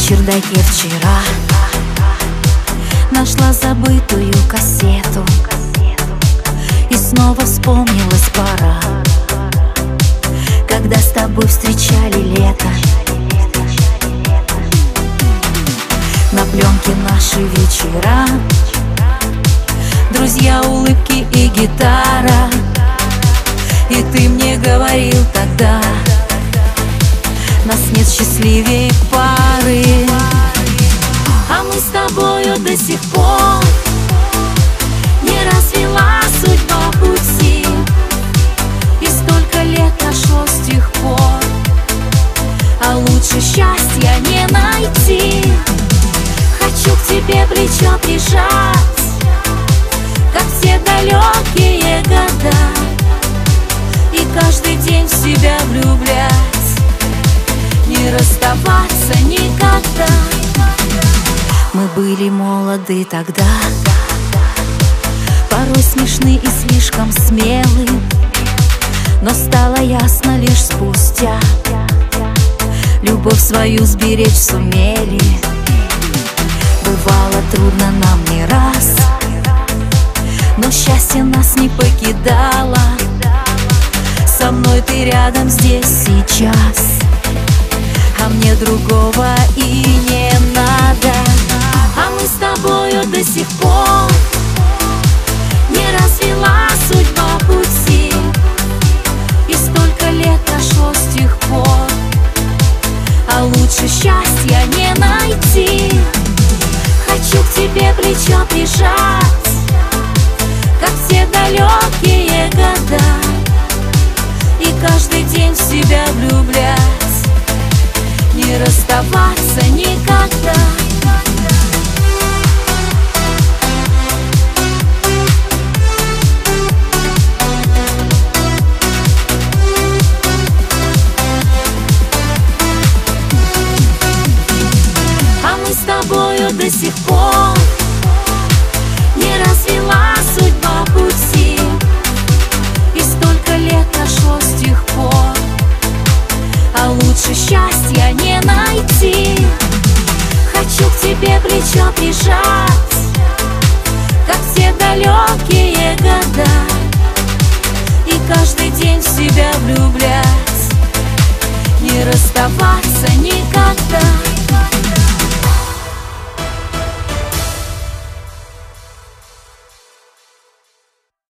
чердаке вчера нашла забытую кассету, и снова вспомнилась пора, когда с тобой встречали лето. На пленке наши вечера, друзья, улыбки и гитара. И ты мне говорил тогда: нас нет счастливее пары. А мы с тобою до сих пор не развела судьба пути, и столько лет прошло с тех пор, а лучше счастья не найти. Хочу к тебе плечо прижать, как все далекие года, и каждый день в себя влюблять, не расставаться никогда. Мы были молоды тогда, порой смешны и слишком смелы, но стало ясно лишь спустя, любовь свою сберечь сумели. Бывало трудно нам не раз, но счастье нас не покидало. Со мной ты рядом здесь сейчас, а мне другого и не надо. А мы с тобою до сих пор не развела судьба пути, и столько лет прошло с тех пор, а лучше счастья не найти. Хочу к тебе плечо прижать, как все далекие года, и каждый день в себя влюблять, не расставаться никогда. А мы с тобою до сих пор не развела судьба пути, и столько лет прошло с тех пор, а лучше счастья не найти. Хочу к тебе плечо прижать, как все далекие года, и каждый день в себя влюблять, не расставаться никогда.